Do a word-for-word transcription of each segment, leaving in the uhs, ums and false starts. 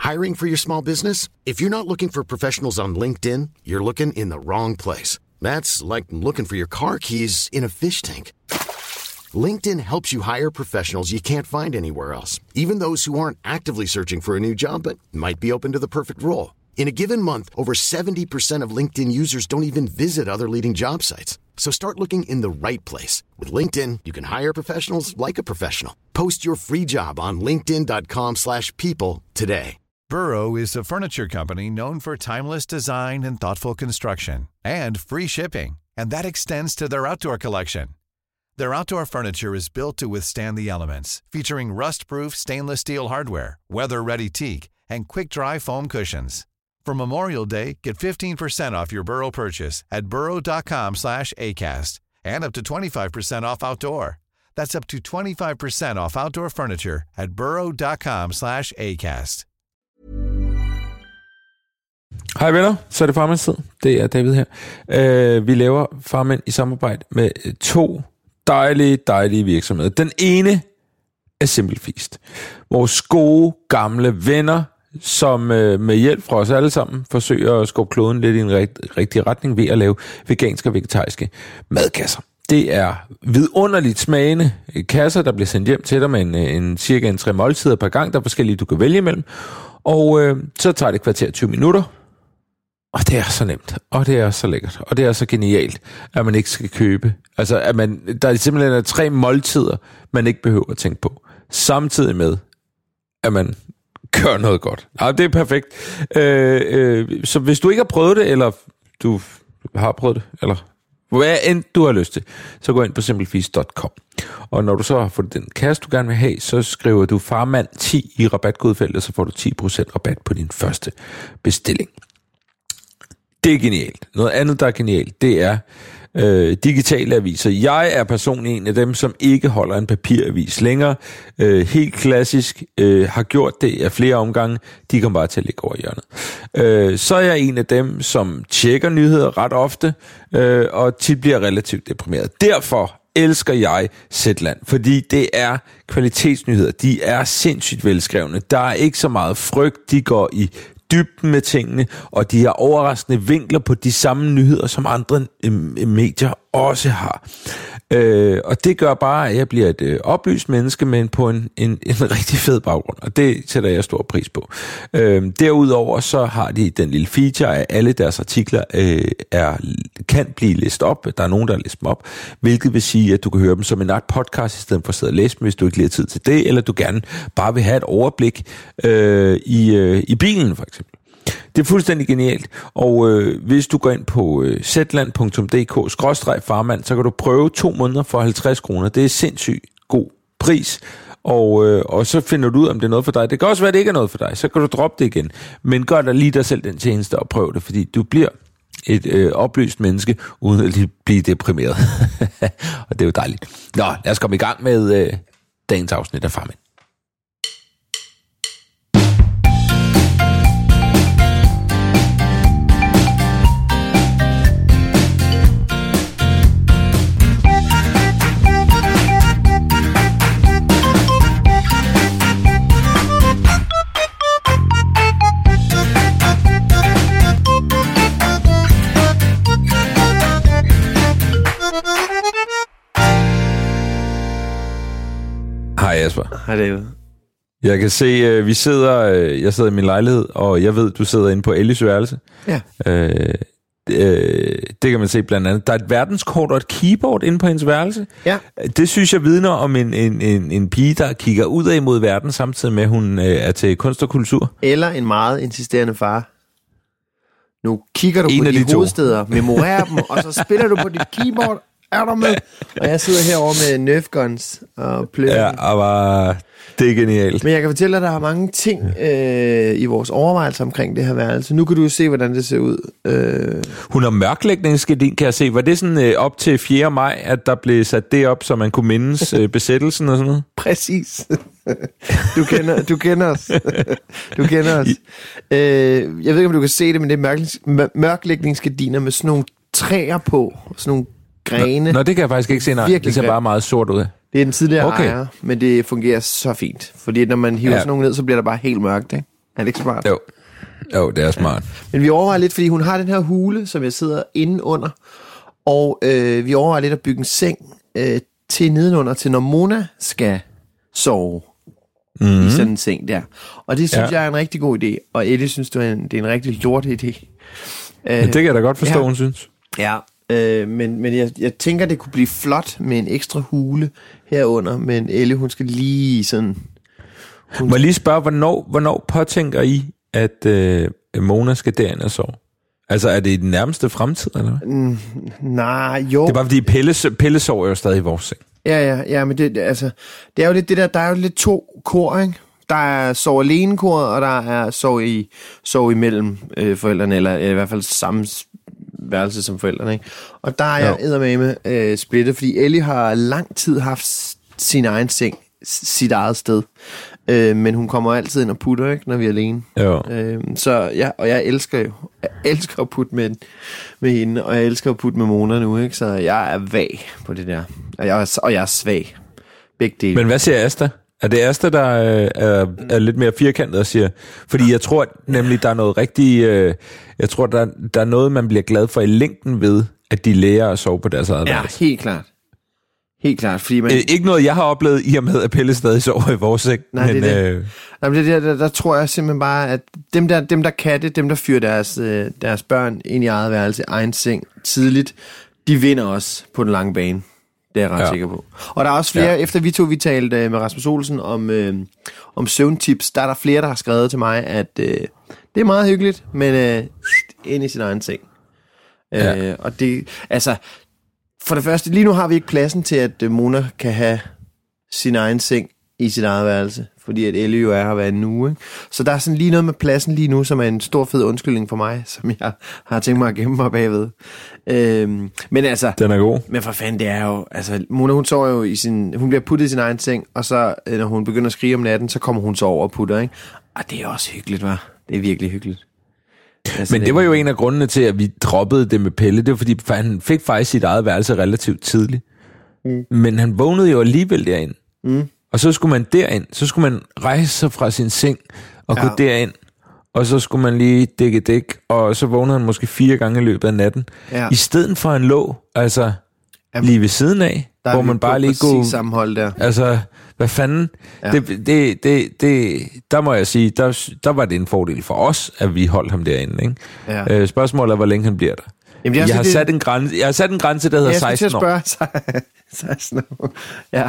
Hiring for your small business? If you're not looking for professionals on LinkedIn, you're looking in the wrong place. That's like looking for your car keys in a fish tank. LinkedIn helps you hire professionals you can't find anywhere else, even those who aren't actively searching for a new job but might be open to the perfect role. In a given month, over seventy percent of LinkedIn users don't even visit other leading job sites. So start looking in the right place. With LinkedIn, you can hire professionals like a professional. Post your free job on linkedin dot com slash people today. Burrow is a furniture company known for timeless design and thoughtful construction, and free shipping, and that extends to their outdoor collection. Their outdoor furniture is built to withstand the elements, featuring rust-proof stainless steel hardware, weather-ready teak, and quick-dry foam cushions. For Memorial Day, get fifteen percent off your Burrow purchase at burrow dot com slash acast, and up to twenty-five percent off outdoor. That's up to twenty-five percent off outdoor furniture at burrow dot com slash acast. Hej venner, så er det Farmandstid. Det er David her. Uh, vi laver Farmand i samarbejde med to dejlige, dejlige virksomheder. Den ene er Simple Feast. Vores gode, gamle venner, som uh, med hjælp fra os alle sammen forsøger at skubbe kloden lidt i en rigt, rigtig retning ved at lave veganske og vegetariske madkasser. Det er vidunderligt smagende kasser, der bliver sendt hjem til dig med en, en cirka en tre måltider per gang. Der er forskellige, du kan vælge imellem. Og øh, så tager det kvarter tyve minutter. Og det er så nemt, og det er så lækkert, og det er så genialt, at man ikke skal købe. Altså, at man, der er simpelthen er tre måltider, man ikke behøver at tænke på. Samtidig med, at man gør noget godt. Ja, det er perfekt. Øh, øh, så hvis du ikke har prøvet det, eller du har prøvet det, eller hvad end du har lyst til, så gå ind på simple feast punktum com. Og når du så har fået den kasse, du gerne vil have, så skriver du farmand ti i rabatkodfeltet, så får du ti procent rabat på din første bestilling. Det er genialt. Noget andet, der er genialt, det er øh, digitale aviser. Jeg er personligt en af dem, som ikke holder en papiravis længere. Øh, helt klassisk, øh, har gjort det af flere omgange. De kommer bare til at ligge over hjørnet. Øh, så er jeg en af dem, som tjekker nyheder ret ofte, øh, og tit bliver relativt deprimeret. Derfor elsker jeg Zetland, fordi det er kvalitetsnyheder. De er sindssygt velskrevne. Der er ikke så meget frygt. De går i dybden med tingene, og de har overraskende vinkler på de samme nyheder, som andre øh, medier også har. Øh, og det gør bare, at jeg bliver et øh, oplyst menneske, men på en, en, en rigtig fed baggrund, og det sætter jeg stor pris på. Øh, derudover så har de den lille feature, at alle deres artikler øh, er, kan blive læst op. Der er nogen, der har læst dem op, hvilket vil sige, at du kan høre dem som en art podcast, i stedet for at sidde og læse dem, hvis du ikke lige har tid til det, eller du gerne bare vil have et overblik øh, i, øh, i bilen, for eksempel. Det er fuldstændig genialt, og øh, hvis du går ind på øh, zetland punktum d k skråstreg farmand, så kan du prøve to måneder for halvtreds kroner. Det er sindssygt god pris, og, øh, og så finder du ud, om det er noget for dig. Det kan også være, at det ikke er noget for dig, så kan du droppe det igen. Men gør dig lige dig selv den tjeneste og prøv det, fordi du bliver et øh, oplyst menneske, uden at blive deprimeret. Og det er jo dejligt. Nå, lad os komme i gang med øh, dagens afsnit af Farmand. Hej Jasper. Hej David. Jeg kan se, uh, vi sidder, uh, jeg sidder i min lejlighed, og jeg ved, du sidder inde på Ellis værelse. Ja. Uh, uh, det kan man se blandt andet. Der er et verdenskort og et keyboard inde på hendes værelse. Ja. Det synes jeg vidner om en, en, en, en pige, der kigger udad mod verden, samtidig med, at hun uh, er til kunst og kultur. Eller en meget insisterende far. Nu kigger du en på de, de hovedsteder, memorerer dem, og så spiller du på dit keyboard. Er du med? Og jeg sidder herovre med Nerf Guns og pløkker. Ja, og det er genialt. Men jeg kan fortælle dig, at der er mange ting øh, i vores overvejelser omkring det her værelse. Nu kan du jo se, hvordan det ser ud. Øh... Hun har mørklægningsgardin, kan jeg se. Var det sådan øh, op til fjerde maj, at der blev sat det op, så man kunne mindes øh, besættelsen og sådan noget? Præcis. Du kender, du kender os. Du kender os. Øh, jeg ved ikke, om du kan se det, men det er mørklægningsgardiner med sådan nogle træer på. Sådan nogle grene. Nå, det kan jeg faktisk ikke se, nej. Det ser bare meget sort ud. Det er den tidligere okay. ejer, men det fungerer så fint. Fordi når man hiver ja. sådan nogle ned, så bliver der bare helt mørkt, ikke? Er det ikke smart? Jo, jo det er smart. Ja. Men vi overvejer lidt, fordi hun har den her hule, som jeg sidder inde under, og øh, vi overvejer lidt at bygge en seng øh, til nedenunder, til når Mona skal sove mm-hmm. i sådan en seng der. Og det synes ja. jeg er en rigtig god idé, og Ellie synes, det er en, det er en rigtig lort idé. Øh, det kan jeg da godt forstå, ja. hun synes. Ja, øh, men, men jeg, jeg tænker, det kunne blive flot med en ekstra hule herunder, men Elle, hun skal lige sådan... Hun... Må jeg lige spørge, hvornår, hvornår påtænker I, at øh, Mona skal derind og sove? Altså, er det i den nærmeste fremtid, eller hvad? Mm, nej, jo. Det er bare, fordi Pelle, Pelle sover jo stadig i vores seng. Ja, ja, ja, men det, altså, det er jo lidt det der, der er jo lidt to kor, ikke? Der er sove alene koret, og der er sove i, sove imellem øh, forældrene, eller i hvert fald samme værelse som forældrene, ikke? Og der er jeg eddermame øh, splittet, fordi Ellie har lang tid haft sin egen seng, sit eget sted. Øh, men hun kommer altid ind og putter, ikke, når vi er alene. Øh, så ja, og jeg elsker jo, jeg elsker at putte med, med hende, og jeg elsker at putte med Mona nu, ikke? Så jeg er vag på det der. Og jeg er, og jeg er svag. Begge dele. Men hvad siger Asta? Er det Asta, der øh, er, er lidt mere firkantet og siger... Fordi jeg tror nemlig, der er noget rigtig... Øh, jeg tror, der, der er noget, man bliver glad for i længden ved, at de lærer at sove på deres eget værelse. Ja, helt klart. Helt klart, fordi man... Æ, ikke noget, jeg har oplevet i og med, at Pelle stadig sover i vores seng. Nej, men, det er det. Øh... Nej, men det der, der, der tror jeg simpelthen bare, at dem der, dem der kan det, dem der fyrer deres, øh, deres børn ind i eget værelse, egen seng, tidligt, de vinder også på den lange bane. Det er jeg ret ja. sikker på. Og der er også flere, ja. efter vi to, vi talte øh, med Rasmus Olsen om, øh, om søvntips, der er der flere, der har skrevet til mig, at øh, det er meget hyggeligt, men øh, ind i sin egen seng. Ja. Øh, og det, altså... For det første, lige nu har vi ikke pladsen til, at Mona kan have sin egen seng i sit eget værelse, fordi at Elle jo er her hver en uge, ikke? Så der er sådan lige noget med pladsen lige nu, som er en stor fed undskyldning for mig, som jeg har tænkt mig at gemme mig bagved. Øhm, men altså... Den er god. Men for fanden, det er jo... Altså, Mona, hun sover jo i sin... Hun bliver puttet i sin egen seng, og så, når hun begynder at skrige om natten, så kommer hun så over og putter, ikke? Og det er også hyggeligt, hva'? Det er virkelig hyggeligt. Altså, men det var jo en af grundene til, at vi droppede det med Pelle. Det var fordi, han fik faktisk sit eget værelse relativt tidligt. Mm. Men han vågnede jo alligevel derind. Mm. Og så skulle man derind. Så skulle man rejse sig fra sin seng og ja. gå derind. Og så skulle man lige dække dæk. Og så vågnede han måske fire gange i løbet af natten. Ja. I stedet for en lå, altså Jamen, lige ved siden af, hvor man bare lige går... sammenhold der. Altså... Hvad fanden? Ja. Det, det, det, det, der må jeg sige, der, der var det en fordel for os, at vi holdt ham derinde. Ikke? Ja. Øh, spørgsmålet er, hvor længe han bliver der. Jamen, jeg, har det... sat en grænse, jeg har sat en grænse, der hedder ja, seksten år. Jeg skal spørge seksten år. Ja.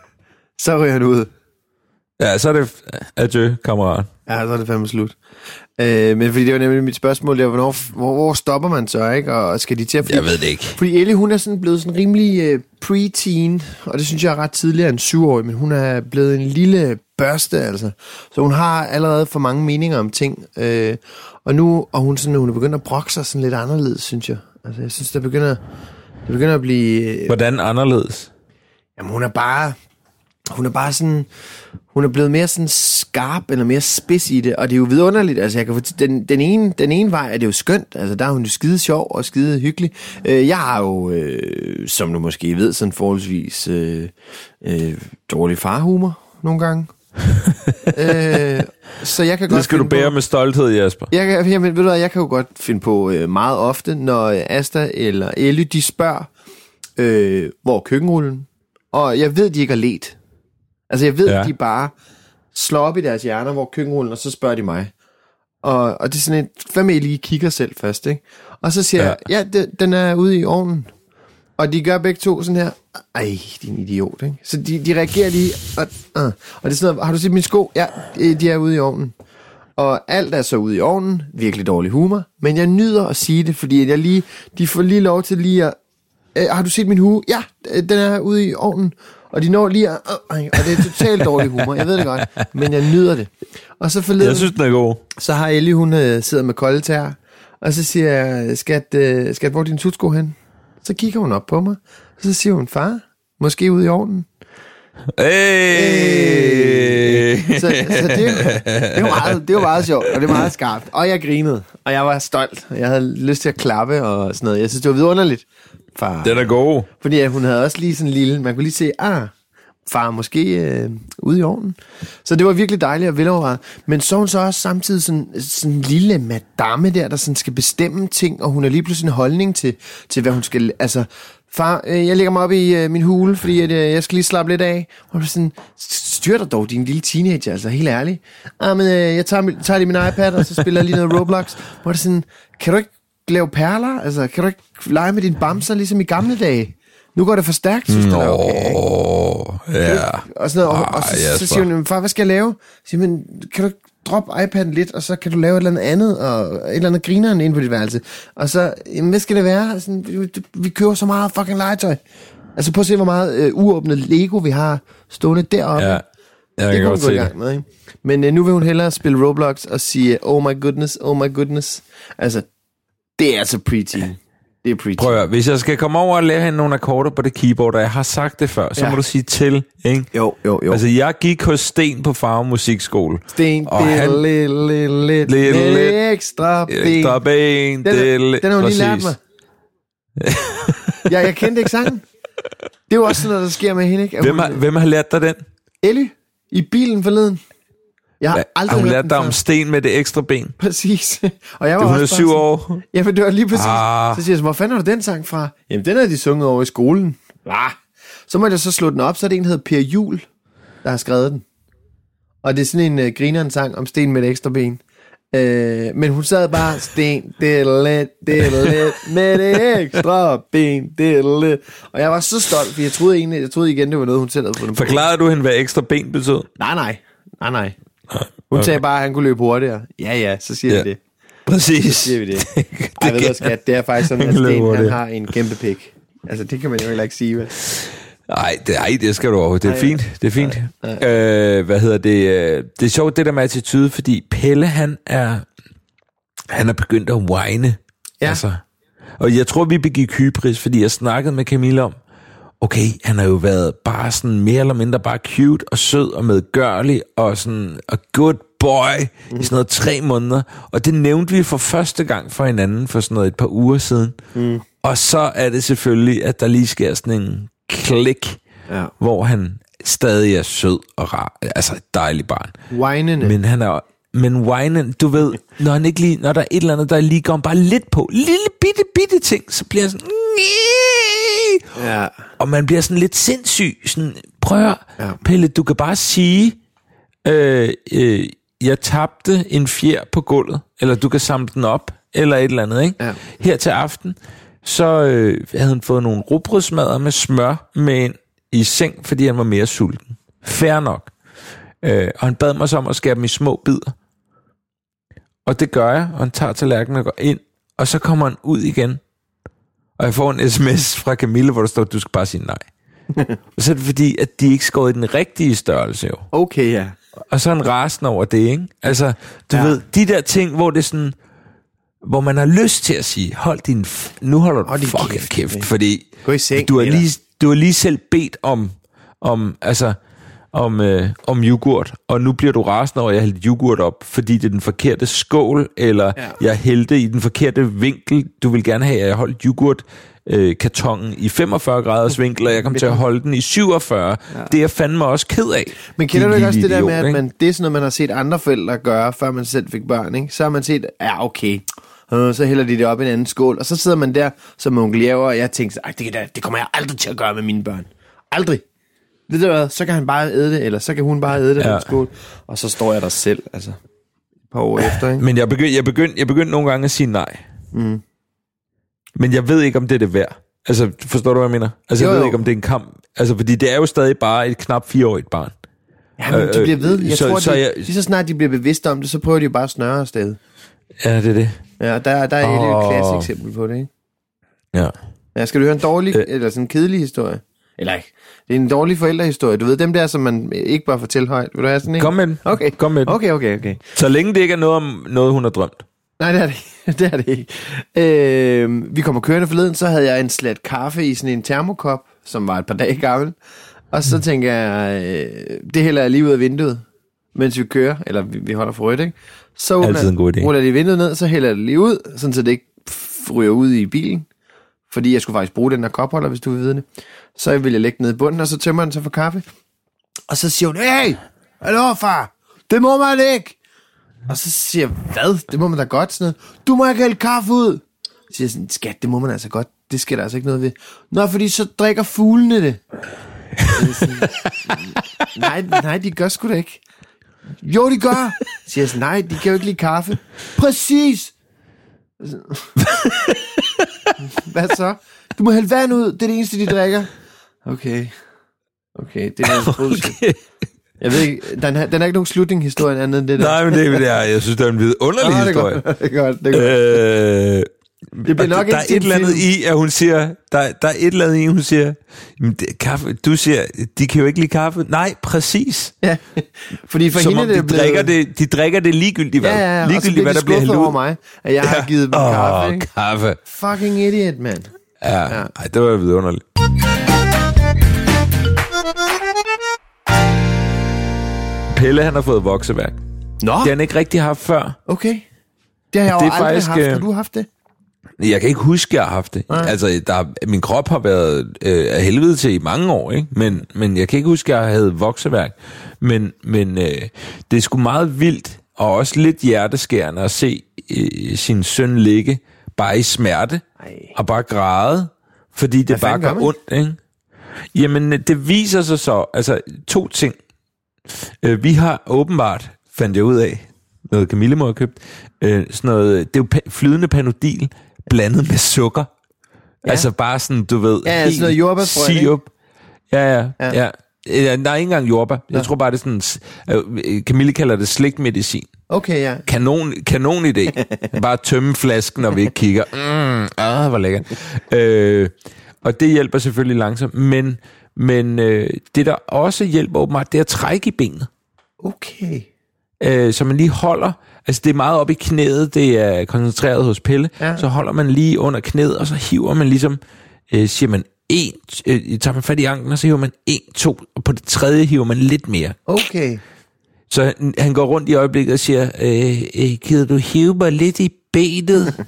Så ryger han ud. Ja, så er det adieu, kammerat. Ja, så er det fandme slut. Øh, men fordi det var nemlig mit spørgsmål, der, hvornår, hvor, hvor stopper man så, ikke? Og skal de til at... Fordi, jeg ved det ikke. Fordi Elle, hun er sådan blevet sådan rimelig uh, pre-teen, og det synes jeg er ret tidligere end syvårig, men hun er blevet en lille børste, altså. Så hun har allerede for mange meninger om ting. Øh, og nu og hun, sådan, hun er begyndt at brokke sig sådan lidt anderledes, synes jeg. Altså, jeg synes, det begynder, det begynder at blive... Øh, Hvordan anderledes? Jamen, hun er bare... Hun er bare sådan... Hun er blevet mere sådan skarp, eller mere spids i det, og det er jo vidunderligt. Altså, jeg kan fortælle, den, den, ene, den ene vej er det jo skønt. Altså, der er hun jo skide sjov og skide hyggelig. Øh, jeg har jo, øh, som du måske ved, sådan forholdsvis øh, øh, dårlig farhumor nogle gange. øh, så jeg kan godt det skal du bære på, med stolthed, Jasper. Jeg kan, jamen, ved du hvad, jeg kan jo godt finde på øh, meget ofte, når Asta eller Elly, de spørger, øh, hvor er køkkenrullen? Og jeg ved, de ikke har let. Altså, jeg ved, ja. de bare slår op i deres hjerner, hvor køkkenrullen, og så spørger de mig. Og, og det er sådan et, hvad med I lige kigger selv først, ikke? Og så siger ja. jeg, ja, det, den er ude i ovnen. Og de gør begge to sådan her, ej, din idiot, ikke? Så de, de reagerer lige, og, uh, og det er sådan noget, har du set mine sko? Ja, de er ude i ovnen. Og alt er så ude i ovnen, virkelig dårlig humor, men jeg nyder at sige det, fordi jeg lige, de får lige lov til lige at, øh, har du set min hue? Ja, den er ude i ovnen. Og de når lige at, øh, og det er totalt dårlig humor, jeg ved det godt, men jeg nyder det. Og så forleden, jeg synes, den er god. Så har Ellie, hun øh, sidder med kolde tær, og så siger jeg, skat, øh, skat, hvor er din tutsko hen? Så kigger hun op på mig, og så siger hun, far, måske ude i ovnen. Hey! Så, så det, det, var meget, det var meget sjovt, og det var meget skarpt. Og jeg grinede, og jeg var stolt. Jeg havde lyst til at klappe og sådan noget. Jeg synes, det var vidunderligt. Far. Den er god. Fordi hun havde også lige sådan en lille, man kunne lige se, ah, far måske øh, ude i ovnen. Så det var virkelig dejligt og velovervejet. Men så er hun så også samtidig sådan, sådan en lille madame der, der sådan skal bestemme ting, og hun har lige pludselig en holdning til, til hvad hun skal... Altså, far, øh, jeg lægger mig op i øh, min hule, fordi at, øh, jeg skal lige slappe lidt af. Og hun er sådan, styr dig dog, din lille teenager, altså helt ærligt. Ah, men øh, jeg tager, tager lige min iPad, og så spiller jeg lige noget Roblox. Hvor det sådan, kan du ikke lave perler? Altså, kan du ikke lege med dine bamser, ligesom i gamle dage? Nu går det for stærkt, synes du? Okay, ja. Og, sådan noget, og, og så, så siger hun, far, hvad skal jeg lave? Så siger man, kan du ikke droppe iPad'en lidt, og så kan du lave et eller andet andet, og et eller andet grineren inde på dit værelse. Og så, jamen, hvad skal det være? Sådan, vi, vi køber så meget fucking legetøj. Altså, prøv at se, hvor meget øh, uåbnet Lego vi har stående deroppe. Ja, jeg det kan godt se det. Med, ikke? Men øh, nu vil hun hellere spille Roblox og sige, oh my goodness, oh my goodness. Altså, det er altså preteen. Det er preteen. Prøv at høre, hvis jeg skal komme over og lære hende nogle akkorder på det keyboard, og jeg har sagt det før, så ja. må du sige til, ikke? Jo, jo, jo. Altså, jeg gik hos Sten på Farum Musikskole. Sten, det er lidt, lidt, lidt, lidt ekstra ben. Ekstra ben. Den, den, den har hun lige lært mig. ja, jeg kendte ikke sangen. Det er jo også sådan noget, der sker med hende, ikke? Hvem har, hvem har lært dig den? Ellie, i bilen forleden. Jeg har ja, aldrig har hun hørt lært dig om Sten med det ekstra ben? Præcis. Og jeg var det var også syv sådan, år. Ja, for det var lige præcis. Ah. Så siger jeg, hvor fanden har du den sang fra? Jamen, den har de sunget over i skolen. Ah. Så må jeg så slå den op, så er det en, der hedder Per Juhl, der har skrevet den. Og det er sådan en uh, grineren sang om Sten med det ekstra ben. Uh, men hun sad bare, Sten, det er lidt, det er lidt, med det ekstra ben, det er lidt. Og jeg var så stolt, for jeg troede egentlig, jeg troede igen, det var noget, hun selv havde fundet på. Forklarede du hende, hvad ekstra ben betød? Nej, nej, nej, nej. Hun okay. sagde bare, at han kunne løbe hurtigere. Ja, ja, så siger ja. vi det. Præcis. Så siger vi det. det Ej, ved du, skat, det er faktisk sådan, at Sten, han har en kæmpe pik. Altså, det kan man jo heller ikke sige, vel? Nej, det, ej, det skal du overhovedet. Det er fint. Det er fint. Nej, nej. Øh, hvad hedder det? Det er sjovt, det der med attitude, fordi Pelle, han er han er begyndt at whine. Ja. Altså. Og jeg tror, vi begik hybris, fordi jeg snakkede med Camilla om, okay, han har jo været bare sådan mere eller mindre bare cute og sød og medgørlig og sådan a good boy mm. i sådan noget tre måneder. Og det nævnte vi for første gang for hinanden for sådan noget et par uger siden. Mm. Og så er det selvfølgelig, at der lige sker sådan en klik, ja. hvor han stadig er sød og rar. Altså et dejligt barn. Whinende. Men han er Men whinen, du ved, når han ikke lige, når der er et eller andet, der lige går bare lidt på, lille bitte bitte ting, så bliver han sådan, ja. og man bliver sådan lidt sindssyg. Sådan, prøv at, ja. Pelle, du kan bare sige, øh, øh, jeg tabte en fjer på gulvet, eller du kan samle den op, eller et eller andet, ikke? Ja. Her til aften, så øh, havde han fået nogle rugbrødsmadder med smør med ind i seng, fordi han var mere sulten. Fair nok. Øh, og han bad mig så om at skære dem i små bidder. Og det gør jeg, og han tager tallerkenen og går ind, og så kommer han ud igen. Og jeg får en sms fra Camille, hvor der står, du skal bare sige nej. Og så er det fordi, at de ikke skåret i den rigtige størrelse jo. Okay, ja. Og så er han rasende over det, ikke? Altså, du ja. ved, de der ting, hvor det er sådan, hvor man har lyst til at sige, hold din, f- nu holder du fucking kæft, kæft fordi gå i seng, du har lige, du har lige selv bedt om, om altså, om, øh, om yoghurt, og nu bliver du rasende over, at jeg hældte yoghurt op, fordi det er den forkerte skål, eller ja. jeg hældte i den forkerte vinkel. Du vil gerne have, at jeg holdt yoghurt øh, kartongen i femogfyrre graders vinkel, og jeg kom til at holde den i syvogfyrre. Ja. Det er jeg fandme også ked af. Men kender du ikke også det der med, at man, det er sådan noget, man har set andre forældre gøre, før man selv fik børn, ikke? Så har man set, ja okay, øh, så hælder de det op i en anden skål, og så sidder man der som onkel Jæver, og jeg tænker, det, det kommer jeg aldrig til at gøre med mine børn. Aldrig. Ved du hvad, så kan han bare æde det, eller så kan hun bare æde det, ja. den skål, og så står jeg der selv, altså, et par år efter, ikke? Men jeg begyndte jeg begynd, jeg begynd nogle gange at sige nej. Mm. Men jeg ved ikke, om det er det værd. Altså, forstår du, hvad jeg mener? Altså, jeg jo, ved jo. ikke, om det er en kamp. Altså, fordi det er jo stadig bare et knap fireårigt barn. Ja, men de bliver ved. Jeg så, tror, så de, jeg, lige så snart de bliver bevidste om det, så prøver de jo bare at snøre afsted. Ja, det er det. Ja, der, der er oh. et klassisk eksempel på det, ikke? Ja. Ja, skal du høre en dårlig, øh. eller sådan en kedelig historie? Eller ikke. Det er en dårlig forældrehistorie. Du ved, dem der, som man ikke bare fortæller højt. Vil du have sådan en? Kom med den. Okay. Kom med den. Okay, okay, okay. Så længe det ikke er noget om noget, hun har drømt. Nej, det er det ikke. Det er det ikke. Øh, vi kommer kørende forleden, så havde jeg en slat kaffe i sådan en termokop, som var et par dage gammel. Og så tænker jeg, øh, det hælder jeg lige ud af vinduet, mens vi kører, eller vi, vi holder for rødt, ikke? Så ruller de vinduet ned, så hælder jeg det lige ud, sådan så det ikke ryger ud i bilen. Fordi jeg skulle faktisk bruge den der kopholder, hvis du vil vide det. Så vil jeg lægge den ned i bunden, og så tømmer den så for kaffe. Og så siger hun, hey, hallo far, det må man ikke. Og så siger jeg, hvad? Det må man da godt, sådan noget. Du må ikke hælde kaffe ud. Så siger jeg sådan, skat, det må man altså godt. Det skal der altså ikke noget ved. Nå, fordi så drikker fuglene det. det sådan, nej, nej, de gør sgu da ikke. Jo, de gør. Så siger jeg sådan, nej, de kan jo ikke lide kaffe. Præcis. Hvad så? Du må hælde vand ud, det er det eneste, de drikker. Okay. Okay, det er noget okay. Jeg ved ikke, den er, den er ikke nogen slutning-historie andet end det der. Nej, men det er det er, jeg synes, det er en vidunderlig oh, historie. Det er godt, det er godt. Øh, det bliver nok der er et eller andet i, at hun siger, der, der er et eller andet i, hun siger, det, kaffe, du siger, de kan jo ikke lide kaffe. Nej, præcis. Ja, fordi for som hende om de, det blevet... drikker det, de drikker det ligegyldigt, hvad? Ja, ja, ja. Ligegyldigt, hvad der bliver hældt ud. Over mig, at jeg ja. har givet dem oh, kaffe, ikke? kaffe. Fucking idiot, mand. Ja, ja. Ej, det var vidunderligt. Pelle, han har fået vokseværk. Nå. Det har han ikke rigtig haft før. Okay. Det har jeg jo aldrig faktisk, haft. Har du haft det? Jeg kan ikke huske, at jeg har haft det. Nej. Altså, der, min krop har været øh, af helvede til i mange år, ikke? Men, men jeg kan ikke huske, at jeg havde vokseværk. Men, men øh, det er sgu meget vildt, og også lidt hjerteskærende at se øh, sin søn ligge bare i smerte, Ej. og bare græde, fordi det Hvad bare gør ondt, ikke? Jamen, det viser sig så, altså to ting. Øh, vi har åbenbart, fandt jeg ud af, noget Camille må have købt, øh, sådan noget, det er jo flydende Panodil, blandet med sukker. Ja. Altså bare sådan, du ved, ja, helt sådan noget jordbærsprøjt, sirup. Ja, ja, ja. ja. ja. Der er ikke engang jordbær. Jeg ja. tror bare, det er sådan, øh, Camille kalder det slikmedicin. Okay, ja. Kanon, kanon idé. Bare tømme flasken, når vi ikke kigger. Mm, ah, hvor lækkert. øh, og det hjælper selvfølgelig langsomt, men, men øh, det, der også hjælper åbenbart, det er at trække i benet. Okay. Øh, så man lige holder, altså det er meget op i knæet, det er koncentreret hos Pelle, ja. Så holder man lige under knæet, og så hiver man ligesom, øh, siger man en, øh, tager man fat i anklen, og så hiver man en, to, og på det tredje hiver man lidt mere. Okay. Så han, han går rundt i øjeblikket og siger, øh, øh, gider du hive mig lidt i benet?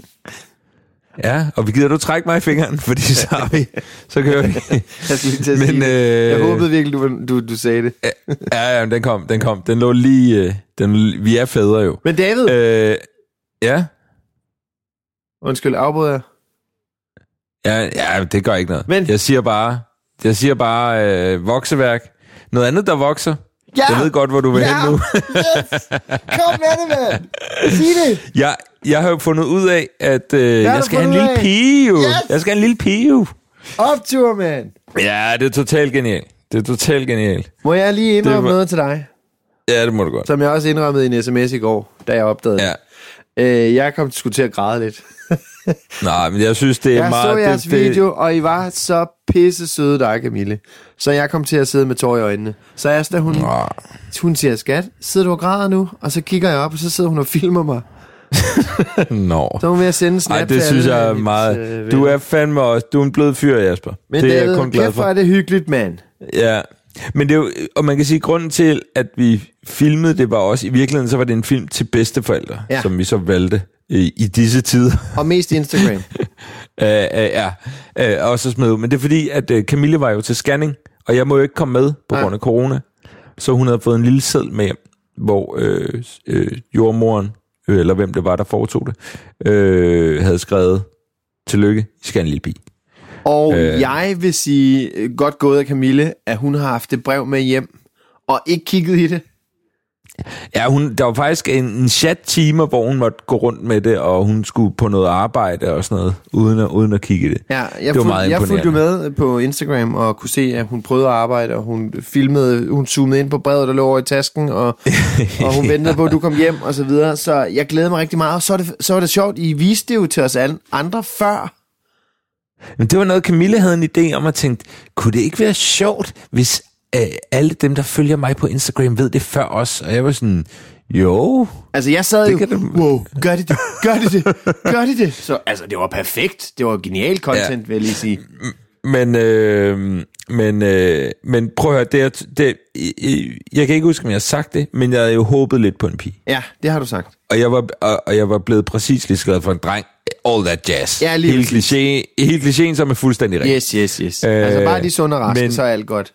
Ja, og vi gider du trække mig i fingeren, fordi så har vi, så kører vi. Jeg skulle lige til at Men, sige øh, Jeg håbede virkelig, du, du, du sagde det. ja, ja, den kom, den kom. Den lå lige, øh, den, vi er fædre jo. Men David? Øh, ja? Undskyld, afbryder jeg? Ja, ja, det gør ikke noget. Men? Jeg siger bare, jeg siger bare øh, vokseværk. Noget andet, der vokser. Ja! Jeg ved godt, hvor du vil ja! hen nu. Yes! Kom med det, mand! Sig det! Jeg, jeg har jo fundet ud af, at øh, jeg skal have en lille pige, jo. Yes! Jeg skal have en lille pige, jo. Optur, mand! Ja, det er totalt genialt. Det er totalt genialt. Må jeg lige indrømme var... noget til dig? Ja, det må du godt. Som jeg også indrømmede i en sms i går, da jeg opdagede ja. øh, Jeg kom til at græde lidt. Nej, men jeg synes, det er jeg meget... Jeg så jeres det, video, det... og I var så pisse søde, dig, Camille. Så jeg kom til at sidde med tår i øjnene. Så jeg, da hun, hun siger, skat, sidder du og græder nu? Og så kigger jeg op, og så sidder hun og filmer mig. Nå. Så er hun ved at sende snap. Ej, det synes jeg er meget... Øh, du er fandme også... Du er en blød fyr, Jasper. Men det er jeg kun glad for. Kæft, er det hyggeligt, mand. Ja. Men det er jo... Og man kan sige, grunden til, at vi filmede, det var også... I virkeligheden, så var det en film til bedsteforældre, ja. Som vi så valgte i, i disse tider. Og mest Instagram. uh, uh, ja. Uh, også smed ud. Men det er fordi, at uh, Camille var jo til scanning, og jeg må jo ikke komme med på ja. grund af corona. Så hun havde fået en lille seddel med, hvor øh, øh, jordmoren, øh, eller hvem det var, der foretog det, øh, havde skrevet, tillykke, I skal have en lille pige. Og øh, jeg vil sige, godt gået af Camille, at hun har haft det brev med hjem, og ikke kigget i det. Ja, hun, der var faktisk en, en chat-timer, hvor hun måtte gå rundt med det, og hun skulle på noget arbejde og sådan noget, uden at, uden at kigge i det. Ja, jeg det var fulg, meget jeg fulgte jo imponerende. med på Instagram og kunne se, at hun prøvede at arbejde, og hun filmede, hun zoomede ind på brevet, der lå over i tasken, og, og hun ventede på, at du kom hjem, og så videre. Så jeg glæder mig rigtig meget, og så var det, så var det sjovt, I viste det jo til os alle andre før. Men det var noget, Camille havde en idé om at tænke, kunne det ikke være sjovt, hvis øh, alle dem, der følger mig på Instagram, ved det før os? Og jeg var sådan, jo. Altså, jeg sad jo, det... wow, gør de det, gør de det, gør de det? Så altså, det var perfekt, det var genial content, ja. Vil jeg lige sige. Men, øh, men, øh, men prøv at høre, det er, det, jeg kan ikke huske, om jeg har sagt det, men jeg havde jo håbet lidt på en pige. Ja, det har du sagt. Og jeg var, og, og jeg var blevet præcis lige skrevet for en dreng. All that jazz. Ja, lige helt kliché, helt klichéen, som er fuldstændig rigtig. Yes, yes, yes. Øh, altså bare de sunde og raske, men, så er alt godt.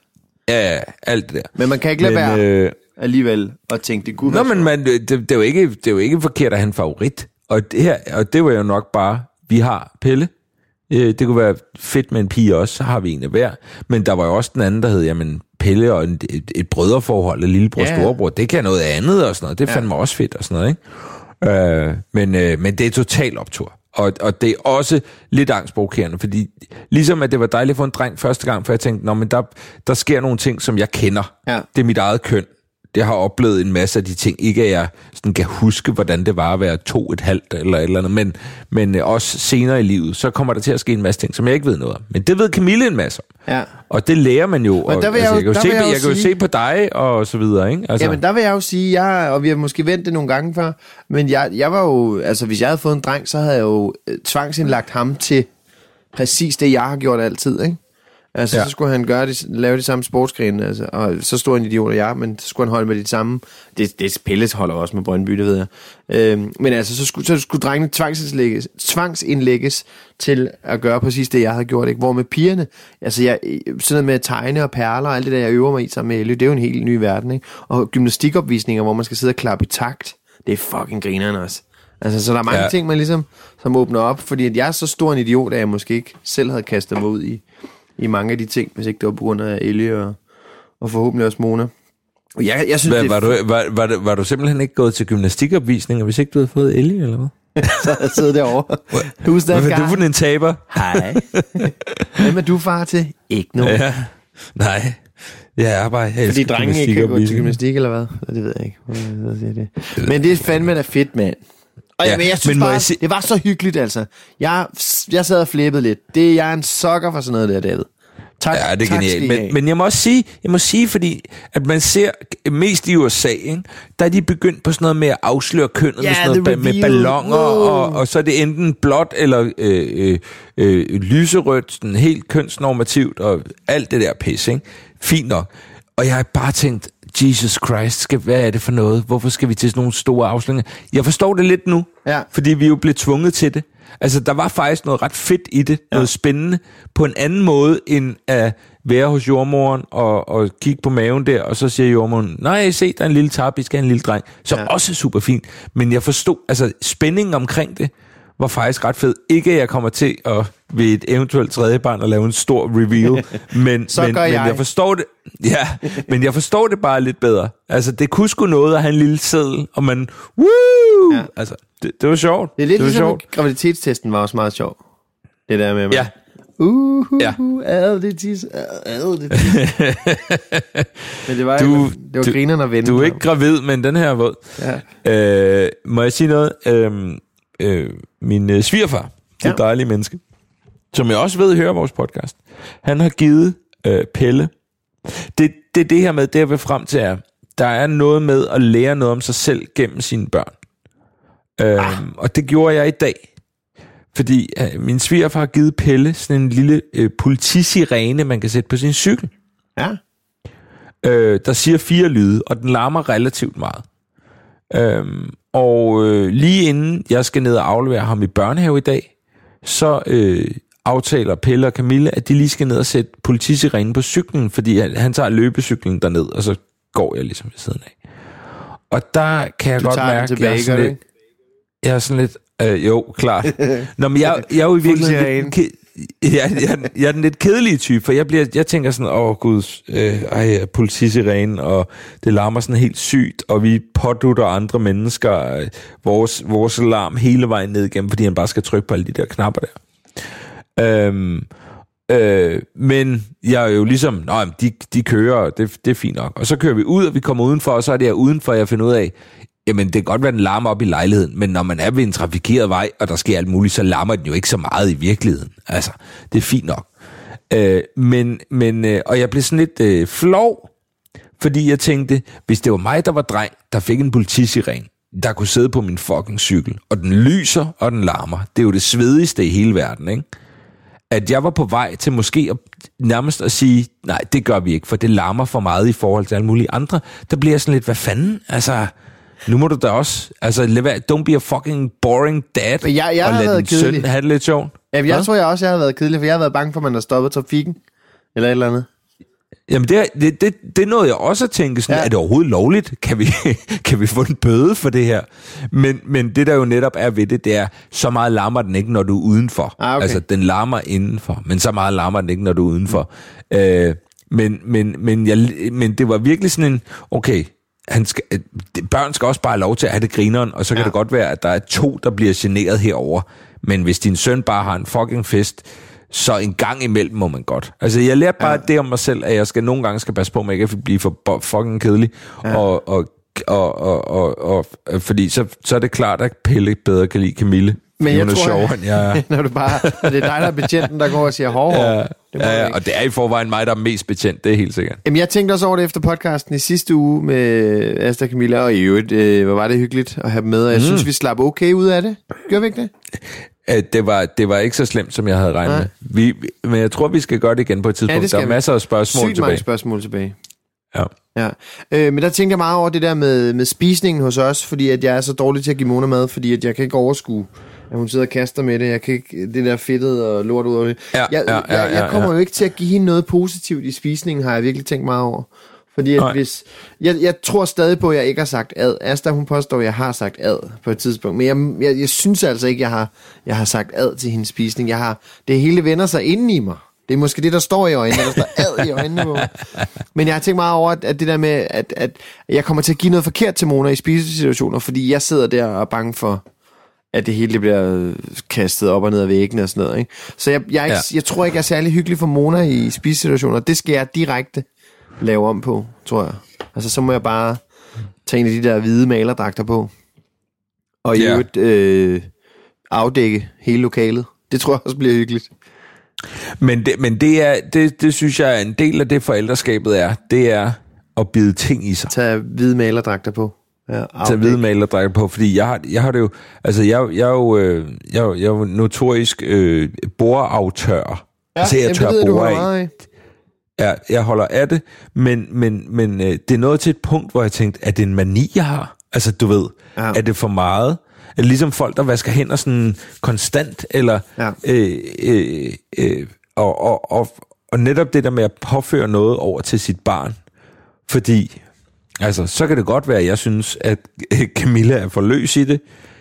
Ja, ja, alt det der. Men man kan ikke lade men, være øh, alligevel at tænke, det kunne Nå, være men man, det, det, er jo ikke, det er jo ikke forkert at have en favorit. Og det, her, og det var jo nok bare, vi har Pelle. Det kunne være fedt med en pige også, så har vi en af hver. Men der var jo også den anden, der hed, jamen, Pelle og en, et, et brødreforhold, et lillebror og ja. storebror. Det kan noget andet og sådan noget. Det fandt mig også fedt og sådan noget, ikke? Øh, men, øh, men det er total optur. Og, og det er også lidt angstprovokerende, fordi ligesom at det var dejligt at få en dreng første gang, for jeg tænkte, nå, men der, der sker nogle ting, som jeg kender. Ja. Det er mit eget køn. Jeg har oplevet en masse af de ting. Ikke at jeg sådan kan huske, hvordan det var at være to et halvt eller et eller andet, men, men også senere i livet, så kommer der til at ske en masse ting, som jeg ikke ved noget om. Men det ved Camille en masse om. Ja. Og det lærer man jo. Og, der vil altså, jeg, jeg kan jo, der se, vil jeg, jeg jo kan jo sige, se på dig og så videre, ikke? Altså. Jamen, der vil jeg jo sige, jeg, og vi har måske vendt det nogle gange før, men jeg, jeg var jo, altså hvis jeg havde fået en dreng, så havde jeg jo tvangsindlagt ham til præcis det, jeg har gjort altid, ikke? Altså, ja. Så skulle han gøre det, lave de samme sportsgrene, altså, og så stor en idiot af jeg, men så skulle han holde med de samme. Det, det Pelle holder også med Brøndby, det ved jeg. Øhm, men altså, så skulle, så skulle drengene tvangsindlægges, tvangsindlægges til at gøre præcis det, jeg havde gjort, ikke? Hvor med pigerne, altså jeg, sådan noget med at tegne og perler og alt det der, jeg øver mig i sammen med Ellie, det er jo en helt ny verden, ikke? Og gymnastikopvisninger, hvor man skal sidde og klappe i takt, det er fucking grineren også. Altså, så der er mange ja. ting, man ligesom, som åbner op, fordi at jeg er så stor en idiot, at jeg måske ikke selv havde kastet mig ud i i mange af de ting, hvis ikke det var på grund af Ellie og, og forhåbentlig også Mona. Og jeg, jeg synes, Hva, det var, du, var, var, du, var du simpelthen ikke gået til gymnastikopvisninger, hvis ikke du havde fået Ellie, eller hvad? Så havde jeg siddet derovre. Who's that Hvad er guy? du for en taber? Hej. Hvem er du far til? Ikke nogen. Ja, nej. Jeg er bare helt. Fordi drenge ikke kan gå til gymnastik, eller hvad? Det ved jeg ikke. Men det er fandme da fedt, mand. Og ja, men jeg synes men bare, se... det var så hyggeligt, altså. Jeg, jeg sad og flippede lidt. Det, jeg er en sokker for sådan noget der, David. Tak, ja, det er tak, genialt. Men, men jeg må også sige, jeg må sige, fordi at man ser mest i U S A, ikke? Der er de begyndt på sådan noget med at afsløre kønnet ja, med sådan noget ba- med balloner, wow. og, og så er det enten blåt eller øh, øh, øh, lyserødt, sådan helt kønsnormativt, og alt det der pis, ikke? Fint nok. Og jeg har bare tænkt, Jesus Christ, skal, hvad er det for noget? Hvorfor skal vi til sådan nogle store afsløringer? Jeg forstår det lidt nu, ja. fordi vi jo blev tvunget til det. Altså, der var faktisk noget ret fedt i det, ja. noget spændende, på en anden måde, end at være hos jordmoren og, og kigge på maven der, og så siger jordmoren, nej, se, der er en lille tab, I skal have en lille dreng. Så ja. også super fint. Men jeg forstod, altså, spændingen omkring det, var faktisk ret fed. Ikke at jeg kommer til at ved et eventuelt tredje barn at lave en stor reveal, men, men, men jeg. jeg forstår det. Ja, men jeg forstår det bare lidt bedre. Altså, det kunne sgu noget at have en lille seddel, og man, woo! Ja. Altså, det, det var sjovt. Det er lidt det ligesom, sjovt. Graviditetstesten var også meget sjov. Det der med, ja. Uh, uh, ja. uh, ad det tis, ad det tis. Men det var, du, det var du, grinerne at vende. Du er ikke gravid, men den her er våd. Ja. Øh, må jeg sige noget? Øh, øh, min øh, svigerfar, det ja. dejlige menneske, som jeg også ved hører vores podcast, han har givet øh, Pelle. Det, det det her med, det jeg vil frem til er, der er noget med at lære noget om sig selv gennem sine børn. Øh, ah. Og det gjorde jeg i dag. Fordi øh, min svigerfar har givet Pelle sådan en lille øh, politisirene, man kan sætte på sin cykel. Ja. Øh, der siger fire lyde, og den larmer relativt meget. Øh, og øh, lige inden jeg skal ned og aflevere ham i børnehave i dag, så øh, aftaler Pelle og Camille, at de lige skal ned og sætte politisirenen på cyklen, fordi han, han tager løbecyklen derned, og så går jeg ligesom ved siden af. Og der kan jeg du godt mærke, at jeg er sådan lidt... Jeg er sådan lidt... Øh, jo, klart. Nå, men jeg, jeg er jo i virkeligheden... Ke- jeg, jeg, jeg er den lidt kedelige type, for jeg, bliver, jeg tænker sådan, åh gud, øh, ej, politisirenen, og det larmer sådan helt sygt, og vi pådutter andre mennesker øh, vores, vores larm hele vejen ned igennem, fordi han bare skal trykke på alle de der knapper der. Øhm, øh, men jeg er jo ligesom, nå, de, de kører, det, det er fint nok. Og så kører vi ud, og vi kommer udenfor, og så er det her udenfor, jeg finder ud af, jamen, det kan godt være, den larmer op i lejligheden, men når man er ved en trafikeret vej, og der sker alt muligt, så larmer den jo ikke så meget i virkeligheden. Altså, det er fint nok. Øh, men, men, øh, og jeg blev sådan lidt øh, flov, fordi jeg tænkte, hvis det var mig, der var dreng, der fik en politisiren, der kunne sidde på min fucking cykel, og den lyser, og den larmer. Det er jo det svedigste i hele verden, ikke? At jeg var på vej til måske at, nærmest at sige, nej, det gør vi ikke, for det larmer for meget i forhold til alle mulige andre. Der bliver jeg sådan lidt, hvad fanden? Altså... Nu må du da også, altså, don't be a fucking boring dad, jeg, jeg og lad din søn have det lidt sjovt. Ja, jeg Hva? tror jeg også, jeg har været kedelig, for jeg har været bange for, at man har stoppet trafikken, eller et eller andet. Jamen, det, det, det, det er noget, jeg også har tænkt sådan, ja. Er det overhovedet lovligt? Kan vi, kan vi få en bøde for det her? Men, men det, der jo netop er ved det, det er, så meget larmer den ikke, når du er udenfor. Ah, okay. Altså, den larmer indenfor, men så meget larmer den ikke, når du er udenfor. Mm. Øh, men, men, men, jeg, men det var virkelig sådan en, okay, han skal, børn skal også bare have lov til at have det grineren, og så kan ja. det godt være, at der er to, der bliver generet herover. Men hvis din søn bare har en fucking fest, så en gang imellem må man godt. Altså, jeg lærte bare ja. det om mig selv, at jeg skal nogle gange skal passe på, at jeg ikke kan blive for fucking kedelig. Ja. Og, og, og, og, og, og, fordi så, så er det klart, at Pelle bedre kan lide Camille. Men jeg tror, sjov, jeg, jeg, når du bare, når det er dig, der er betjenten, der går og siger hov, hov. Ja, ja, ja, og det er i forvejen mig, der er mest betjent, det er helt sikkert. Jamen, jeg tænkte også over det efter podcasten i sidste uge med Asta og Camilla, og i øvrigt, øh, hvor var det hyggeligt at have dem med, og jeg mm. synes, vi slap okay ud af det. Gør vi ikke det? Det var, det var ikke så slemt, som jeg havde regnet ja. med. Vi, men jeg tror, vi skal gøre det igen på et tidspunkt. Ja, der er masser af spørgsmål Sygt tilbage. mange spørgsmål tilbage. Ja. ja. Øh, men der tænkte jeg meget over det der med, med spisningen hos os, fordi at jeg er så dårlig til at give Mona mad, fordi at jeg kan ikke overskue, at hun sidder og kaster med det. Jeg kan ikke, det der fedtet og lort ud af det. Ja, jeg, ja, ja, jeg, jeg kommer ja, ja. jo ikke til at give hende noget positivt i spisningen, har jeg virkelig tænkt meget over. Fordi at hvis, jeg, jeg tror stadig på, at jeg ikke har sagt ad. Asta, hun påstår, at jeg har sagt ad på et tidspunkt. Men jeg, jeg, jeg synes altså ikke, at jeg har, jeg har sagt ad til hendes spisning. Jeg har, det hele vender sig inden i mig. Det er måske det, der står i øjnene. Der står ad i øjnene på. Men jeg har tænkt meget over, at, at det der med, at, at jeg kommer til at give noget forkert til Mona i spisesituationer, fordi jeg sidder der og er bange for, at det hele bliver kastet op og ned af væggene og sådan noget. Ikke? Så jeg, jeg, jeg, jeg tror ikke, jeg er særlig hyggelig for Mona i spisesituationer. Det skal jeg direkte lave om på, tror jeg. Altså, så må jeg bare tage en af de der hvide malerdragter på. Og i yeah. øvrigt øh, afdække hele lokalet. Det tror jeg også bliver hyggeligt. Men det, men det, er, det, det synes jeg er en del af det forældreskabet er. Det er at bide ting i sig. Tag hvide malerdragter på. Ja, Tag hvide malerdragter på, fordi jeg har, jeg har det jo... Altså, jeg, jeg er jo, øh, jeg, jeg er jo notorisk øh, boreaftør. Ja, altså, jeg tør bore af. Ja, jeg holder af det, men, men, men øh, det er nået til et punkt, hvor jeg tænkte, er det en mani, jeg har? Altså, du ved, ja. Er det for meget? Er det ligesom folk, der vasker hænder sådan konstant? Eller, ja. øh, øh, øh, og, og, og, og netop det der med at påføre noget over til sit barn. Fordi, altså, så kan det godt være, at jeg synes, at Camilla er for løs i det,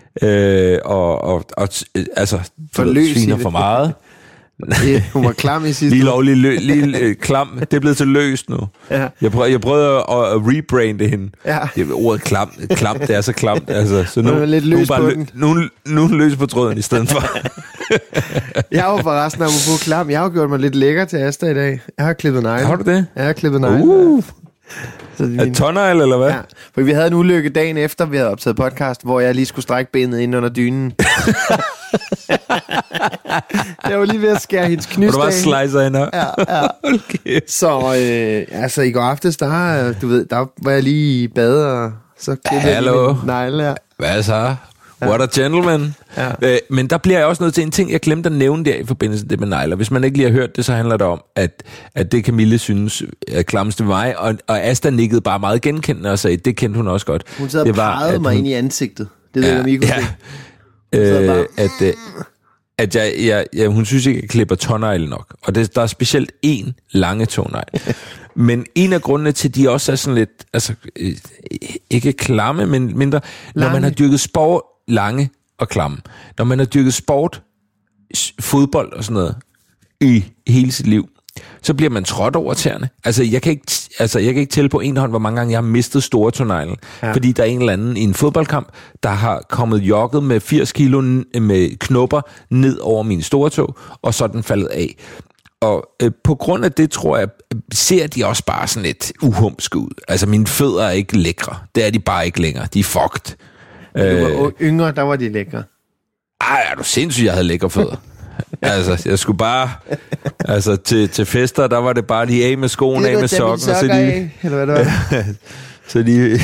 øh, og, og, og altså, for løs sviner for meget. Ja, hun var klam i sidste Lige lovlig lø, lige øh, klam. Det er blevet til løst nu. Ja. Jeg, prøv, jeg prøvede at, at rebrande hende. Ja. Det, ordet klam, klam, det er så klamt. Altså, så nu, nu er lidt løs nu, på lø, nu, nu er løs på tråden i stedet for. Jeg har jo forresten af at få klam. Jeg har gjort mig lidt lækker til Asta i dag. Jeg har klippet negle. Har du det? Jeg har klippet negle. Uh. Er tårnegl, eller hvad? Ja, for vi havde en ulykke dagen efter, vi havde optaget podcast, hvor jeg lige skulle strække benet ind under dynen. Jeg var lige ved at skære hendes knust af. Og du bare slicer hende op. Ja, ja. Okay. Så øh, altså i går aftes, der, du ved, der var jeg lige i bad, og så klippede jeg min negle her. Hvad så? What a gentleman. Ja. Øh, men der bliver jeg også nødt til en ting, jeg glemte at nævne der i forbindelse med det med negler. Hvis man ikke lige har hørt det, så handler det om, at, at det Camille synes er klamst ved mig, og, og Asta nikkede bare meget genkendende og sagde, det kendte hun også godt. Hun sad og pegede mig hun, ind i ansigtet. Det ved ja, jeg, om I kunne ja. se. Øh, at øh, at jeg, jeg, jeg, hun synes ikke, at jeg klipper tånegl nok. Og det, der er specielt én lange tånegl. Men en af grundene til, at de også er sådan lidt, altså, øh, ikke klamme, men mindre, lange. Når man har dyrket sport, lange og klamme. Når man har dyrket sport, fodbold og sådan noget, i hele sit liv, så bliver man trådt over tæerne. Altså, jeg kan ikke, altså, jeg kan ikke tælle på en hånd, hvor mange gange jeg har mistet store tåneglen. Ja. Fordi der er en eller anden i en fodboldkamp, der har kommet jogget med firs kilo med knopper ned over min store tog, og så er den faldet af. Og øh, på grund af det, tror jeg, ser de også bare sådan lidt uhumske ud. Altså, mine fødder er ikke lækre. Det er de bare ikke længere. De er fucked. Du var yngre, der var de lækre. Ej, er du sindssygt, jeg havde lækre fødder. Altså, jeg skulle bare... Altså, til, til fester, der var det bare lige af med skoene, af med sokken. Så de, af, eller hvad det var? så de...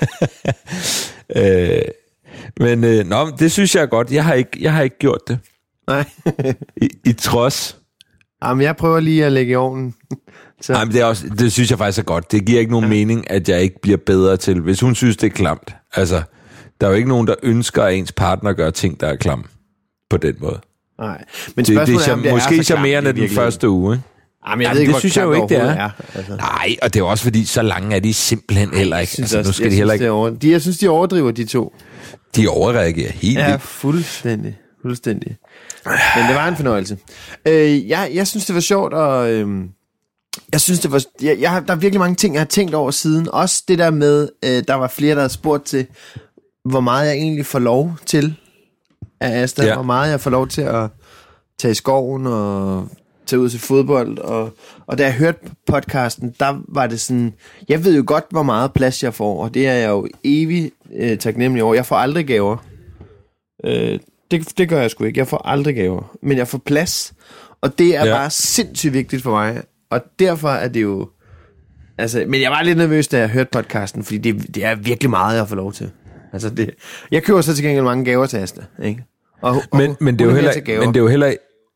øh, men, øh, nå, det synes jeg er godt. Jeg har ikke, jeg har ikke gjort det. Nej. I, I trods. Jamen, jeg prøver lige at lægge i ovnen. Så. Jamen, det, er også, det synes jeg faktisk er godt. Det giver ikke nogen ja. mening, at jeg ikke bliver bedre til. Hvis hun synes, det er klamt. Altså, der er jo ikke nogen, der ønsker, at ens partner gør ting, der er klamme. På den måde. Nej. Men det, det er, er, om det måske er charmerende den første uge, ikke? Jamen, jeg Jamen, ved ikke, det hvor synes jeg jo ikke, det er. er altså. Nej, og det er også fordi, så lange er de simpelthen heller ikke. Synes Altså, også, nu skal jeg de heller synes, ikke... det er over, de, jeg synes, de overdriver, de to. De overreagerer helt Ja, vildt. fuldstændig. Fuldstændig. Men det var en fornøjelse. Øh, jeg, jeg synes, det var sjovt, og øh, jeg synes, det var... Jeg, jeg, har- der er virkelig mange ting, jeg har tænkt over siden. Også det der med, øh, der var flere, der havde spurgt til, hvor meget jeg egentlig får lov til af Asta. Ja. Hvor meget jeg får lov til at tage i skoven og tage ud til fodbold. Og, og da jeg hørte podcasten, der var det sådan... Jeg ved jo godt, hvor meget plads jeg får, og det er jeg jo evigt øh, taknemmelig over. Jeg får aldrig gaver. Øh, det, det gør jeg sgu ikke. Jeg får aldrig gaver. Men jeg får plads. Og det er Ja. ja. bare sindssygt vigtigt for mig. Og derfor er det jo... Altså, men jeg var lidt nervøs, da jeg hørte podcasten, fordi det, det er virkelig meget, jeg får lov til. Altså, det, jeg køber så til gengæld mange gaver til Asta, ikke? Og, og, Men, men, det er jo hun heller, mere til gaver. men det er jo heller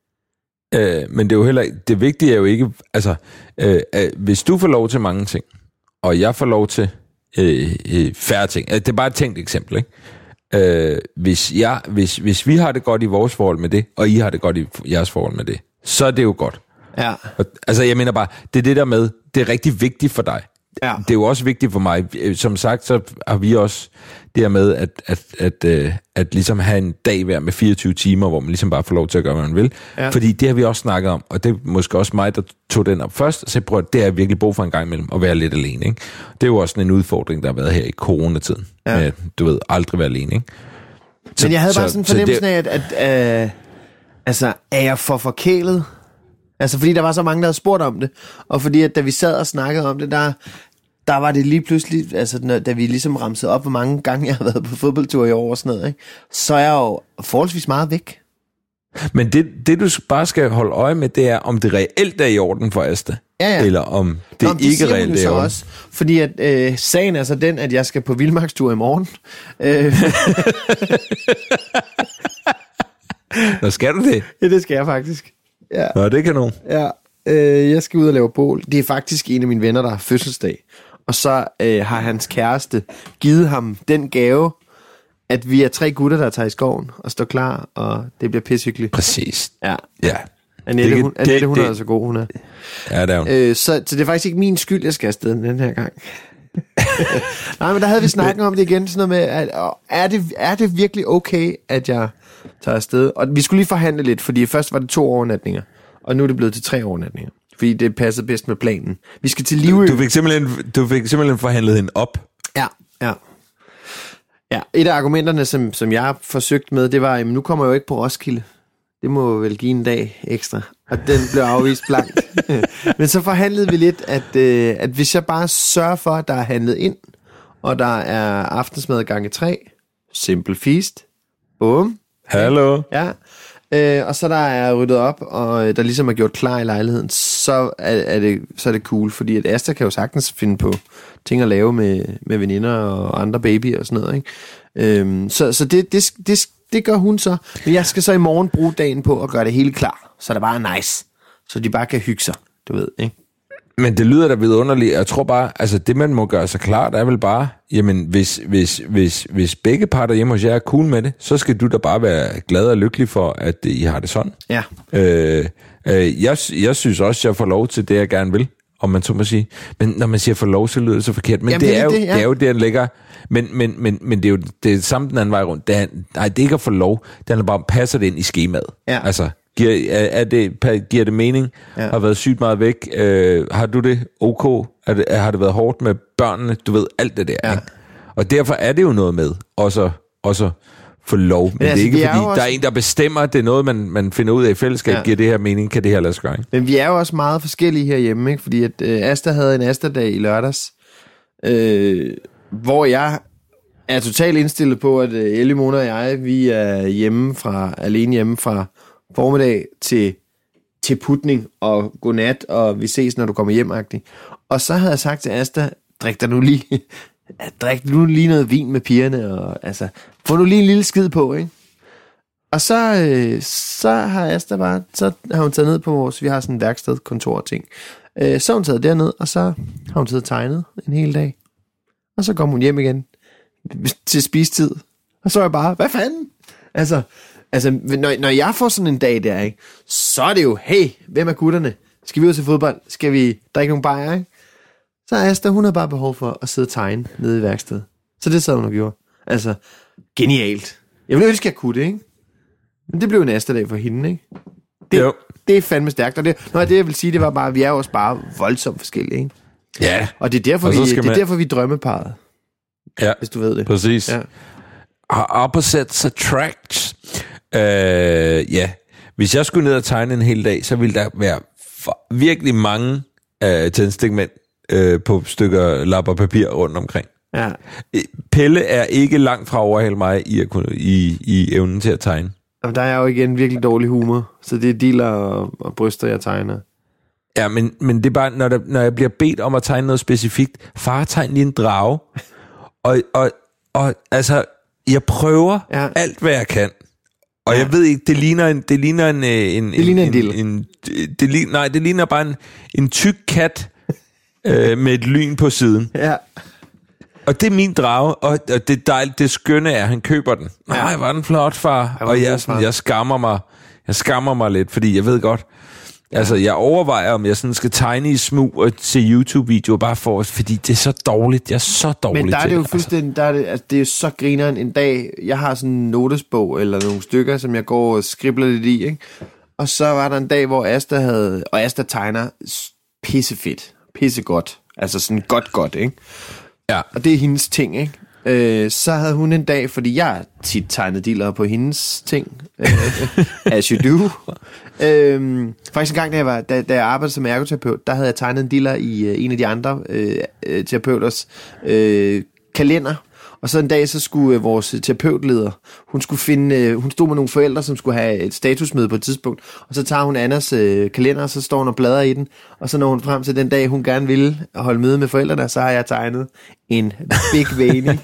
øh, men det er jo heller det vigtige er jo ikke, altså, øh, øh, hvis du får lov til mange ting, og jeg får lov til øh, øh, færre ting, øh, det er bare et tænkt eksempel, ikke? Øh, hvis, jeg, hvis, hvis vi har det godt i vores forhold med det, og I har det godt i jeres forhold med det, så er det jo godt. Ja, Og, altså, jeg mener bare, det er det der med, det er rigtig vigtigt for dig. ja. Det er jo også vigtigt for mig. Som sagt, så har vi også det her med, at, at, at, at, at ligesom have en dag hver med fireogtyve timer, hvor man ligesom bare får lov til at gøre, hvad man vil. Ja. Fordi det har vi også snakket om, og det er måske også mig, der tog den op først, og så prøv, det er virkelig brug for en gang imellem, at være lidt alene. Ikke? Det er jo også en udfordring, der har været her i coronatiden. Ja. Med, du ved, aldrig være alene. Ikke? Men jeg havde bare sådan en fornemmelse det, af, at, at øh, altså, er jeg for forkælet? Altså, fordi der var så mange, der havde spurgt om det, og fordi, at da vi sad og snakkede om det, der, der var det lige pludselig, altså, når, da vi ligesom ramsede op, hvor mange gange jeg har været på fodboldtur i år og sådan noget, ikke? Så er jeg jo forholdsvis meget væk. Men det, det, du bare skal holde øje med, det er, om det reelt er i orden for Asta, Ja, ja. eller om det Nå, men ikke siger hun reelt jo er i så orden. også, fordi at øh, sagen er så den, at jeg skal på vildmarkstur i morgen. Øh, Nå, skal du det? ja, det skal jeg faktisk. Ja. Nå, det kan nogen. Ja, øh, jeg skal ud og lave bål. Det er faktisk en af mine venner, der har fødselsdag. Og så øh, har hans kæreste givet ham den gave, at vi er tre gutter, der tager i skoven og står klar, og det bliver pissehyggeligt. Præcis. Ja. Ja. Annette, Det- hun, det- Annette, hun det- er altså god, hun er. Ja, det er hun. Øh, så, så det er faktisk ikke min skyld, jeg skal afsted den her gang. Nej, men der havde vi snakket om det igen, sådan noget med, at, og er, det, er det virkelig okay, at jeg tager afsted? Og vi skulle lige forhandle lidt, fordi først var det to overnatninger, og nu er det blevet til tre overnatninger, fordi det passede bedst med planen. Vi skal til Livø. Du fik simpelthen, du fik simpelthen forhandlet hende op. Ja, ja. Ja, et af argumenterne, som, som jeg har forsøgt med, det var, jamen nu kommer jeg jo ikke på Roskilde. Det må vel give en dag ekstra. Og den blev afvist blankt. Men så forhandlede vi lidt, at, øh, at hvis jeg bare sørger for, at der er handlet ind, og der er aftensmad gange tre, simple feast, bum, Hallo. ja, øh, og så der er ryddet op, og øh, der ligesom er gjort klar i lejligheden, så er, er, det, så er det cool, fordi at Asta kan jo sagtens finde på ting at lave med, med veninder og andre babyer og sådan noget, ikke? Øhm, så så det, det, det, det gør hun så, men jeg skal så i morgen bruge dagen på at gøre det hele klar, så det bare er nice, så de bare kan hygge sig, du ved, ikke? Men det lyder da vidunderligt. Jeg tror bare, altså det man må gøre sig klart, er vel bare, jamen hvis, hvis, hvis, hvis begge parter hjemme hos jer er cool med det, så skal du da bare være glad og lykkelig for, at I har det sådan. Ja. Øh, øh, jeg, jeg synes også, jeg får lov til det, jeg gerne vil, om man så må sige. Men når man siger får lov, så lyder det så forkert. Men Jamen, det, er jo, det, det, ja. det er jo det, der ligger. Men, men, men, men det er jo det er samme den anden vej rundt. Det er, nej, det er ikke at få lov. Det handler bare om, passer det ind i skemaet. Ja. Altså, giver, er, er det, giver det mening? Ja. Har været sygt meget væk? Øh, har du det ok? Er det, har det været hårdt med børnene? Du ved, alt det der. Ja. Ikke? Og derfor er det jo noget med også, også få lov. Men, men altså, det er ikke, vi er fordi jo også- der er en, der bestemmer. Det er noget, man, man finder ud af i fællesskab. Ja. Ja. Giver det her mening? Kan det her lade sig gøre? Ikke? Men vi er jo også meget forskellige herhjemme, ikke? Fordi at øh, Asta havde en Asta-dag i lørdags, øh, hvor jeg er totalt indstillet på, at øh, Elle, Mona og jeg, vi er hjemme fra, alene hjemme fra formiddag til, til putning og godnat, og vi ses, når du kommer hjem -agtigt. Og så havde jeg sagt til Asta, drik dig nu lige, drik nu lige noget vin med pigerne, og altså, få nu lige en lille skid på, ikke? Og så, øh, så har Asta bare, så har hun taget ned på vores, vi har sådan en værksted, kontor og ting. Øh, så har hun taget derned, og så har hun taget tegnet en hel dag. Og så kom hun hjem igen til spistid. Og så er jeg bare, hvad fanden? Altså, altså når, når jeg får sådan en dag der, ikke, så er det jo, hey, hvem er gutterne? Skal vi ud til fodbold? Skal vi drikke nogle bajer, ikke? Så Asta, hun havde bare behov for at sidde og tegne nede i værkstedet. Så det sad hun og gjorde. Altså, genialt. Jeg ville ønske, jeg kunne det, ikke? Men det blev en Asta-dag for hende, ikke? Det, jo. det er fandme stærkt. Og det, nå, det jeg vil sige, det var bare, at vi er også bare voldsomt forskellige, ikke? Ja. Og det er derfor, vi, det er man... derfor vi er drømmeparret. Ja, hvis du ved det. Præcis. Ja. Opposites attract. Øh, ja. Hvis jeg skulle ned og tegne en hel dag, så ville der være virkelig mange øh, tændstikmænd øh, på stykker lap og papir rundt omkring. Ja. Pelle er ikke langt fra overhælde mig i, at kunne, i, i evnen til at tegne. Og der er jo igen virkelig dårlig humor, så det er dealer og, og bryster, jeg tegner. Ja, men, men det er bare, når, der, når jeg bliver bedt om at tegne noget specifikt, far, tegn lige en drage. og, og, og altså, jeg prøver ja. alt, hvad jeg kan. Og ja. jeg ved ikke, det ligner en... Det ligner en... en det ligner en, en, en, en det ligner, Nej, det ligner bare en, en tyk kat øh, med et lyn på siden. Ja. Og det er min drage, og, og det dejligt, det skønne er, at han køber den. Nej, ja. var den flot, far. Og jeg, sådan, jeg skammer mig. Jeg skammer mig lidt, fordi jeg ved godt... Ja. Altså, jeg overvejer, om jeg sådan skal tegne i smug og se YouTube-videoer bare for os, fordi det er så dårligt. Jeg er så dårlig til det. Men der er det jo fuldstændig, der er det, altså, det er så grineren en dag. Jeg har sådan en notesbog eller nogle stykker, som jeg går og skribler lidt i, ikke? Og så var der en dag, hvor Asta havde, og Asta tegner pissefedt, pissegodt. Altså sådan godt godt, ikke? Ja. Og det er hendes ting, ikke? Øh, så havde hun en dag, fordi jeg tit tegnede dealer på hendes ting, øh, as you do. Øh, faktisk en gang, da jeg, var, da, da jeg arbejdede som ergoterapeut, der havde jeg tegnet en dealer i øh, en af de andre øh, terapeuters øh, kalender. Og så en dag, så skulle øh, vores terapeutleder, hun skulle finde, øh, hun stod med nogle forældre, som skulle have et statusmøde på et tidspunkt, og så tager hun Annas øh, kalender, og så står hun og bladrer i den, og så når hun frem til den dag, hun gerne ville holde møde med forældrene, så har jeg tegnet en big veiny.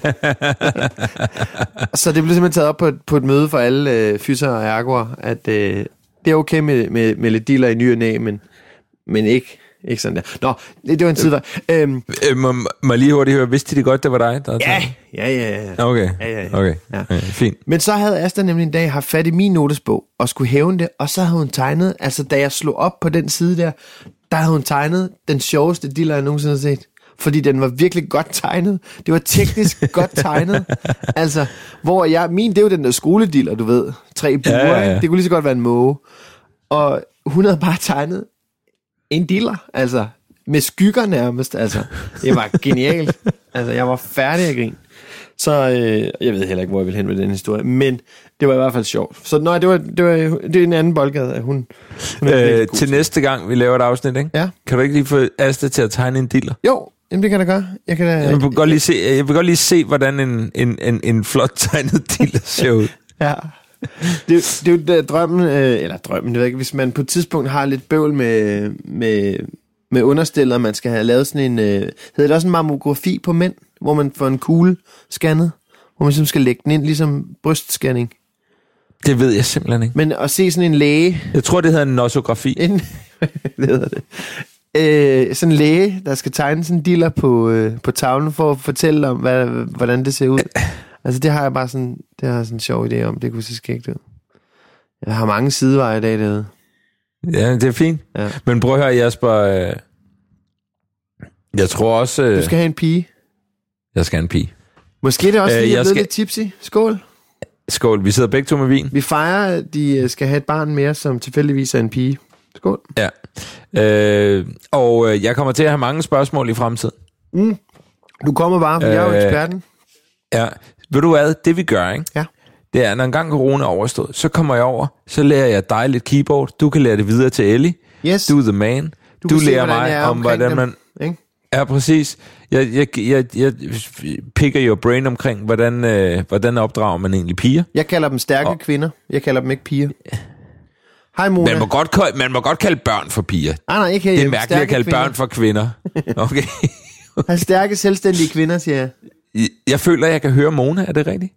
Så det blev simpelthen taget op på et, på et møde for alle øh, fyser og ergoer, at øh, det er okay med, med, med lidt dealer i ny og næ, men, men ikke Ikke sådan der. Nå, det, det var en sidevej. Øhm, øh, må, må lige hurtigt høre, vidste de det godt, det var dig? Der ja, ja, ja, ja. Okay, ja, ja, ja. okay. Ja. Ja, fint. Men så havde Asta nemlig en dag haft fat i min notesbog, og skulle hævne det, og så havde hun tegnet, altså da jeg slog op på den side der, der havde hun tegnet den sjoveste dealer, jeg nogensinde har set. Fordi den var virkelig godt tegnet. Det var teknisk godt tegnet. Altså, hvor jeg, min, det er jo den der skoledealer, du ved. Tre buer, ja, ja, ja. Det kunne lige så godt være en måge. Og hun havde bare tegnet en dealer, altså med skygger nærmest, altså det var genialt, altså jeg var færdig at grine, så øh, jeg ved heller ikke, hvor jeg vil hen med den historie, men det var i hvert fald sjovt, så nej, det var, det var det er en anden boldgade, at hun, hun øh, til næste gang vi laver et afsnit, ikke? Ja. Kan du ikke lige få Asta til at tegne en dealer? Jo, jamen det kan jeg da gøre. Jeg kan da, jeg vil godt lige se, jeg vil godt lige se, hvordan en, en, en, en flot tegnet dealer ser ud. Ja. Det, det er jo drømmen, øh, eller drømmen, det ved ikke, hvis man på et tidspunkt har lidt bøvl med, med, med understillet, man skal have lavet sådan en, øh, hedder det også en mammografi på mænd, hvor man får en kugle scannet, hvor man simpelthen skal lægge den ind, ligesom brystscanning. Det ved jeg simpelthen ikke. Men at se sådan en læge... Jeg tror, det hedder en nosografi. En, det hedder det. Øh, sådan en læge, der skal tegne sådan en dealer på, øh, på tavlen, for at fortælle om, hvad, hvordan det ser ud. Altså det har jeg bare sådan, det har jeg sådan en sjov idé om. Det kunne se skægt ud. Jeg har mange sideveje i dag derude. Ja, det er fint. Ja. Men prøv at høre, Jasper. Øh, jeg tror også... Øh, du skal have en pige. Jeg skal have en pige. Måske det også, fordi øh, jeg er blevet skal... lidt tipsy. Skål. Skål. Vi sidder begge to med vin. Vi fejrer, at de skal have et barn mere, som tilfældigvis er en pige. Skål. Ja. Øh, og øh, jeg kommer til at have mange spørgsmål i fremtiden. Mm. Du kommer bare, for øh, jeg er jo eksperten. Ja. Ved du hvad? Det vi gør, ikke? Ja. Det er, når en gang corona er overstået, så kommer jeg over, så lærer jeg dig lidt keyboard. Du kan lære det videre til Ellie. Yes. Du er the man. Du, du lærer se, mig om, hvordan dem, man... Ikke? Ja, præcis. Jeg, jeg, jeg, jeg picker your brain omkring, hvordan, øh, hvordan opdrager man egentlig piger. Jeg kalder dem stærke og... kvinder. Jeg kalder dem ikke piger. Hej, Mona. Man må, godt, man må godt kalde børn for piger. Ah, nej, ikke her. Det er mærkeligt at kalde kvinder. Børn for kvinder. Okay. Har stærke, selvstændige kvinder, siger jeg. Jeg, jeg føler, at jeg kan høre Mona. Er det rigtigt?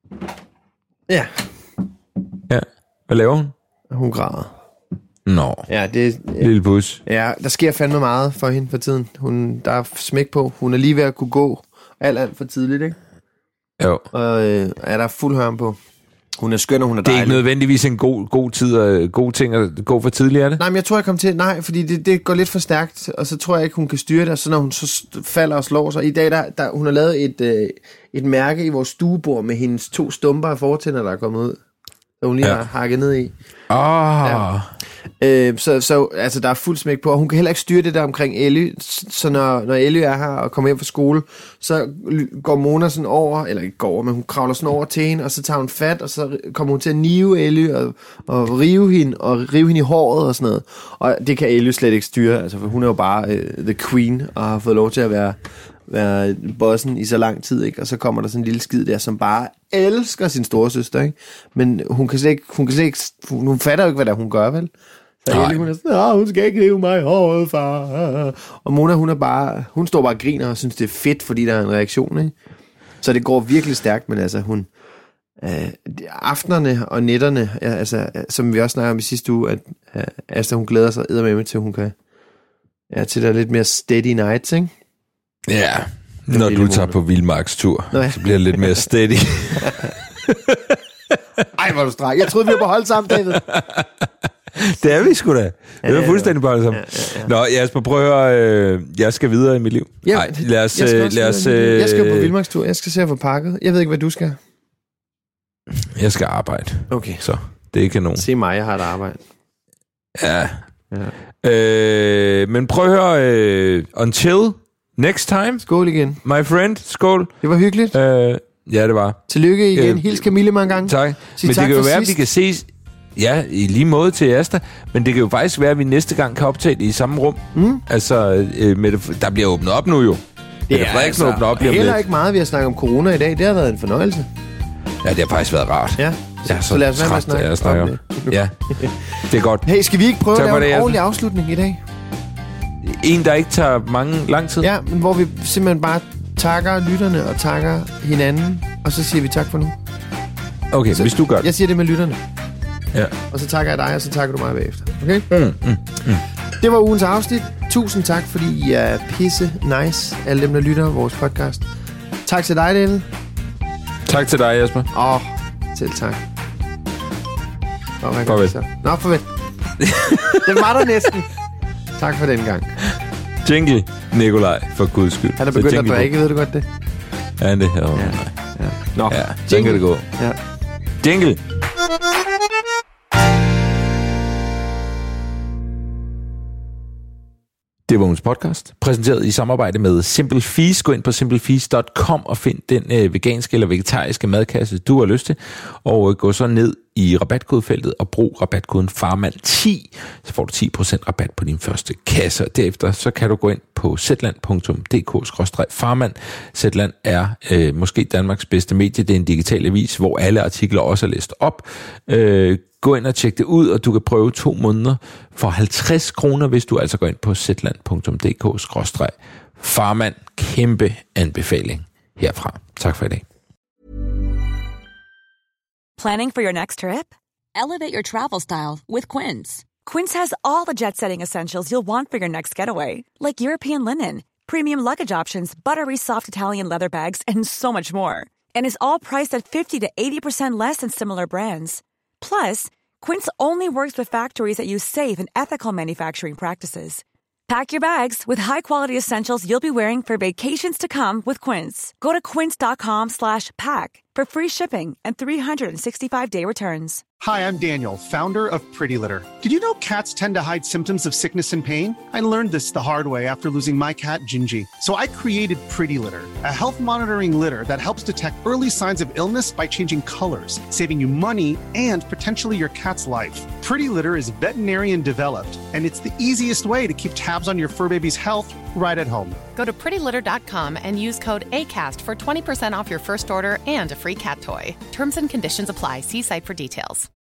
Ja. Ja. Hvad laver hun? Hun græder. Nå. Ja, det ja. Lille bus. Ja, der sker fandme meget for hende for tiden. Hun, der er smæk på. Hun er lige ved at kunne gå alt, alt for tidligt, ikke? Jo. Og øh, er der fuld hørm på. Hun er skøn, og hun er Det er dejlig. ikke nødvendigvis en god, god tid og god ting at gå for tidligere, er det? Nej, men jeg tror, jeg kom til... Nej, fordi det, det går lidt for stærkt, og så tror jeg ikke, hun kan styre det, og så når hun så falder og slår sig. I dag, der, der hun har lavet et, øh, et mærke i vores stuebord med hendes to stumper af fortænder, der er kommet ud. Så hun lige ja. har hakket ned i. Ah. Ja. Øh, så, så altså, der er fuld smæk på, og hun kan heller ikke styre det der omkring Elly. Så når, når Elly er her og kommer hjem fra skole, så går Mona sådan over, eller ikke går over, men hun kravler sådan over til hende, og så tager hun fat, og så kommer hun til at nive Elly og, og rive hende, og rive hende i håret og sådan noget. Og det kan Elly slet ikke styre, altså, for hun er jo bare uh, the queen, og har fået lov til at være, være bossen i så lang tid, ikke? Og så kommer der sådan en lille skid der, som bare elsker sin storesøster, ikke? Men hun kan slet ikke, hun kan slet ikke, hun fatter jo ikke, hvad der hun gør, vel? Så Elly, hun er sådan, hun skal ikke rive mig i håret, far. Og Mona, hun er bare, hun står bare og griner og synes, det er fedt, fordi der er en reaktion, ikke? Så det går virkelig stærkt, men altså, hun, øh, aftenerne og nætterne, ja, altså, som vi også snakker om i sidste uge, at øh, Asta, hun glæder sig eddermame til, hun kan, ja, til der er lidt mere steady nights, ikke? Ja, når du tager på vildmarkstur, ja. Så bliver det lidt mere steady. Ej, hvor du stræk. Jeg troede, vi var på hold sammen, David. Det er vi sgu da. Det er ja, fuldstændig på hold sammen. Ja, ja, ja. Nå, Jasper, prøv at høre, øh, jeg skal videre i mit liv. Ja, Ej, lad os... Jeg skal, lad os, øh, jeg skal på vildmarkstur. Jeg skal se at få pakket. Jeg ved ikke, hvad du skal. Jeg skal arbejde. Okay. Så det er ikke nogen. Se mig, jeg har et arbejde. Ja. ja. Øh, men prøv at høre, øh, until next time. Skål igen. My friend, skål. Det var hyggeligt. Øh, ja, det var. Tillykke igen. Øh, Hils Camille mange gange. Tak. Sig men tak det kan jo være, sidst. at vi kan ses... Ja, i lige måde til Asta. Men det kan jo faktisk være, at vi næste gang kan optage det i samme rum. Mm. Altså, øh, med det, der bliver åbnet op nu jo. Det er altså åbnet op lige heller ikke meget, vi har snakket om corona i dag. Det har været en fornøjelse. Ja, det har faktisk været rart. Ja, så, ja, så, så lad os være med at snakke, snakke om det. Ja, det er godt. Hey, skal vi ikke prøve tak at lave det, en ordentlig afslutning i dag? En, der ikke tager mange lang tid? Ja, men hvor vi simpelthen bare takker lytterne og takker hinanden, og så siger vi tak for nu. Okay, så, hvis du gør det. Jeg siger det med lytterne. Ja. Og så takker jeg dig, og så takker du mig bagefter. Okay? Mm, mm, mm. Det var ugens afsnit. Tusind tak, fordi I er pisse nice, alle dem, der lytter vores podcast. Tak til dig, David. Tak til dig, Jesper. Åh, oh, selv tak. Nå, farvel. Så. Nå, farvel. Det var der næsten. Tak for den gang. Jingle, Nikolaj, for guds skyld. Han er begyndt at drikke, ved du godt det? Ja, det her. Ja. Ja. Nå, ja, så kan det gå. Ja. Jingle. Det var ugens podcast, præsenteret i samarbejde med Simple Feast. Gå ind på simple feast punktum com og find den øh, veganske eller vegetariske madkasse, du har lyst til. Og øh, gå så ned i rabatkodefeltet og brug rabatkoden farmand ti, så får du ti procent rabat på din første kasse. Derefter så kan du gå ind på zetland punktum d k skråstreg farmand. Zetland er øh, måske Danmarks bedste medie. Det er en digital avis, hvor alle artikler også er læst op. Øh, Gå ind og tjek det ud, og du kan prøve to måneder for halvtreds kroner, hvis du altså går ind på zetland punktum d k skråstreg farmand. Kæmpe anbefaling herfra. Tak for i dag. Planning for your next trip? Elevate your travel style with Quince. Quince has all the jet-setting essentials you'll want for your next getaway, like European linen, premium luggage options, buttery soft Italian leather bags, and so much more. And is all priced at fifty to eighty percent less than similar brands. Plus, Quince only works with factories that use safe and ethical manufacturing practices. Pack your bags with high-quality essentials you'll be wearing for vacations to come with Quince. Go to quince.com slash pack for free shipping and three sixty-five day returns. Hi, I'm Daniel, founder of Pretty Litter. Did you know cats tend to hide symptoms of sickness and pain? I learned this the hard way after losing my cat, Gingy. So I created Pretty Litter, a health monitoring litter that helps detect early signs of illness by changing colors, saving you money and potentially your cat's life. Pretty Litter is veterinarian developed, and it's the easiest way to keep tabs on your fur baby's health right at home. Go to pretty litter dot com and use code ACAST for twenty percent off your first order and a free cat toy. Terms and conditions apply. See site for details.